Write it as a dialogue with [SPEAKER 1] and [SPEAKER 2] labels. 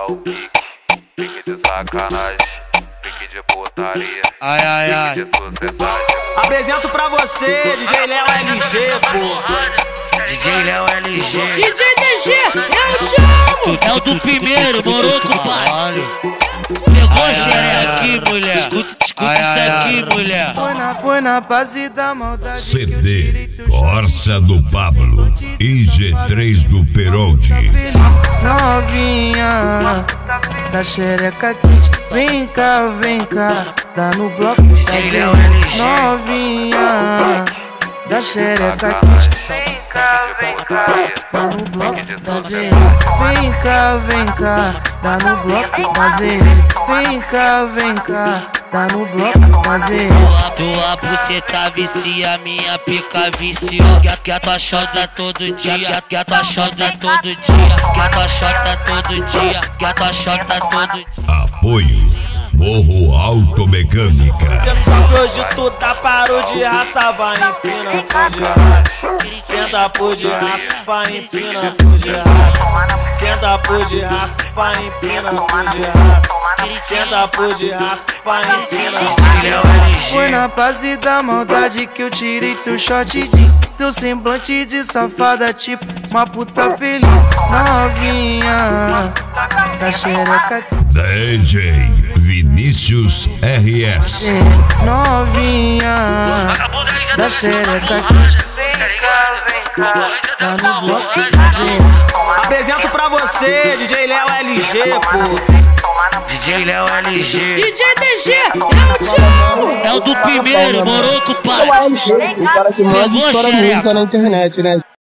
[SPEAKER 1] o pique de sacanagem, pique de putaria,
[SPEAKER 2] ai, ai, ai.
[SPEAKER 1] pique de sucessagem.
[SPEAKER 3] Apresento pra você, DJ Léo LG, pô.
[SPEAKER 2] DJ Léo LG.
[SPEAKER 4] DJ DG, eu te amo.
[SPEAKER 2] É o do primeiro, morou com o pai. Pegou a xereca aqui, mulher. Escuta isso aqui, mulher.
[SPEAKER 5] Foi na base da maldade.
[SPEAKER 6] CD Corsa do Pablo e G3 do Peronte.
[SPEAKER 5] Novinha da xereca quente, vem cá, tá no bloco
[SPEAKER 2] Léo LG.
[SPEAKER 5] Novinha da xereca quente, vem cá, tá no bloco fazer. Vem cá, tá no bloco fazer. Vem cá, tá no bloco fazer.
[SPEAKER 2] Tua buceta vicia, minha pica vicia. Que a tua chota todo dia, que a tua chota todo dia, que a tua chota todo dia, que a tua chota todo dia.
[SPEAKER 6] Apoio Morro Automecânica.
[SPEAKER 3] Cê sabe que hoje tu tá parou de raça, vai empina por de raça. Senta por de raça, vai empina por de raça. Senta por de raça, vai empina por de raça. Senta por de raça, vai empina por de raça.
[SPEAKER 5] Foi na base da maldade que eu tirei teu short jeans. Teu semblante de safada, tipo uma puta feliz. Novinha da xereca
[SPEAKER 6] DJ Vinícius RS.
[SPEAKER 5] Novinha da xereca vem cá, tá no bloco fazer.
[SPEAKER 3] Apresento pra você, DJ Léo LG, pô.
[SPEAKER 2] DJ Léo LG.
[SPEAKER 4] DJ DG, eu te amo.
[SPEAKER 2] É o do primeiro, morou com o pai.
[SPEAKER 7] O LG, o cara que mais
[SPEAKER 2] Pegou a
[SPEAKER 7] estoura
[SPEAKER 2] xereca.
[SPEAKER 7] música na internet, né?